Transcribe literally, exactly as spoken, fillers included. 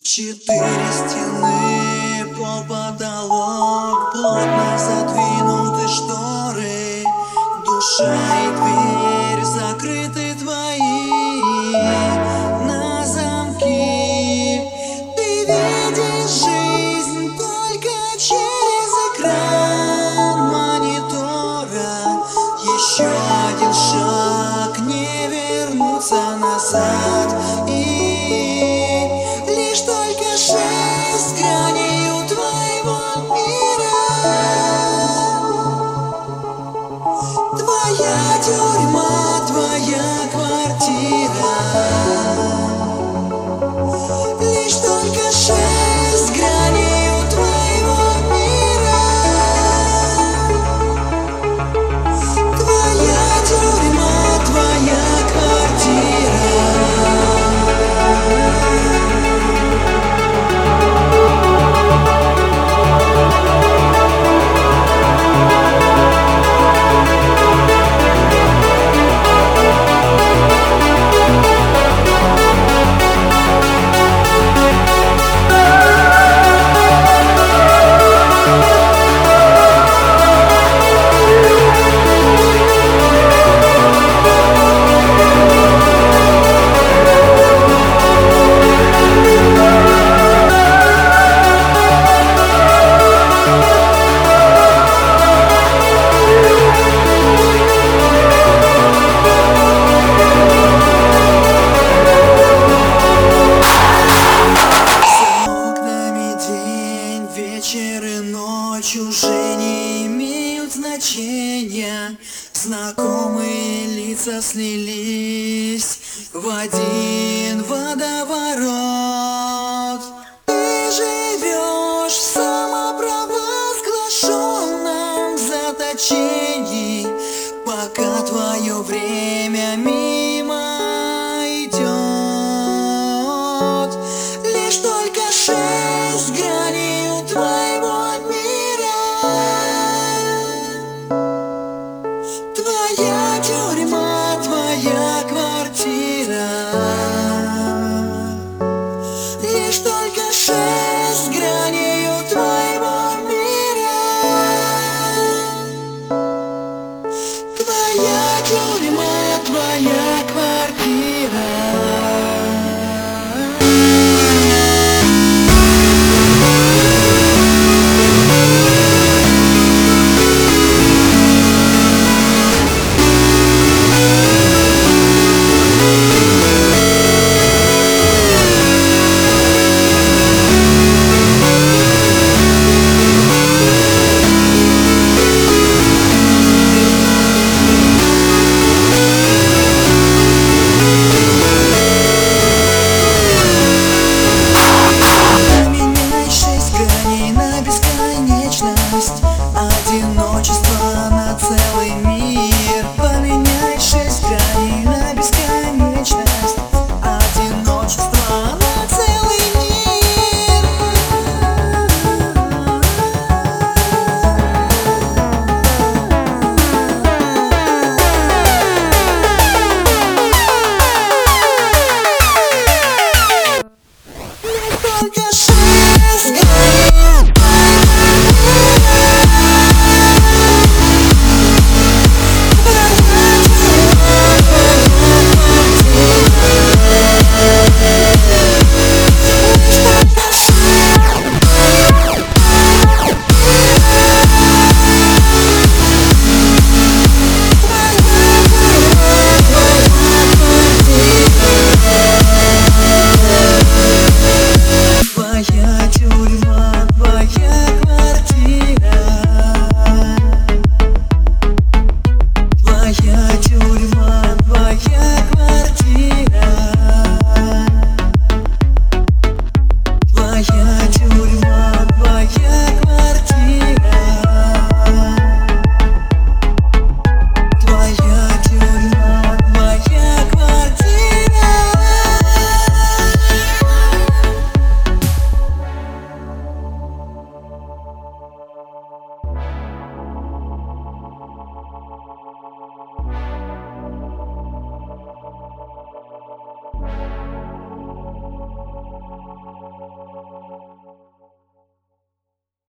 Четыре стены, пол, потолок, плотно задвинуты шторы. Душа и дверь закрыты твои на замки. Ты видишь жизнь только через экран монитора. Еще один шаг, не вернуться назад. И лишь только шесть граней у твоего мира. Твоя тюрьма, твоя квартира. Лишь только шесть граней у твоего мира. Твоя тюрьма, твоя квартира. Вечер и ночь уже не имеют значения. Знакомые лица слились в один водоворот. Ты живешь в самопровозглашенном заточении, пока твое время мимо идет. Лишь только шесть граней у твоего мира. Твоя тюрьма, твоя квартира. Лишь только шесть граней у твоего мира. Твоя тюрьма, твоя квартира.